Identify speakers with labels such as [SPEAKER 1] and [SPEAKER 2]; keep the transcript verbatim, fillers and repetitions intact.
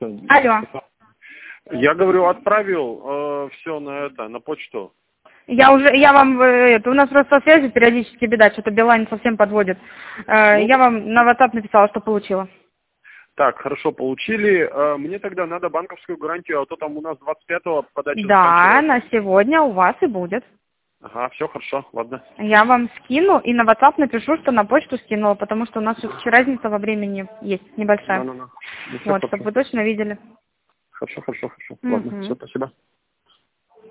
[SPEAKER 1] Алло.
[SPEAKER 2] Я говорю, отправил э, все на это, на почту.
[SPEAKER 1] Я уже, я вам, э, это, у нас просто со связью периодически беда, что-то Билайн совсем подводит. Э,
[SPEAKER 2] Ну,
[SPEAKER 1] я вам на WhatsApp написала, что получила.
[SPEAKER 2] Так, хорошо, получили. Э, мне тогда надо банковскую гарантию, а то там у нас двадцать пятого подача
[SPEAKER 1] Да,
[SPEAKER 2] заканчивается.
[SPEAKER 1] на сегодня у вас и будет.
[SPEAKER 2] Ага, все хорошо, ладно.
[SPEAKER 1] Я вам скину и на WhatsApp напишу, что на почту скинула, потому что у нас все-таки разница во времени есть небольшая.
[SPEAKER 2] Ну-ну-ну. Ну, всё
[SPEAKER 1] Вот, чтобы
[SPEAKER 2] хорошо.
[SPEAKER 1] вы точно видели.
[SPEAKER 2] Хорошо, хорошо, хорошо. Ладно,
[SPEAKER 1] Мгм.
[SPEAKER 2] все, спасибо.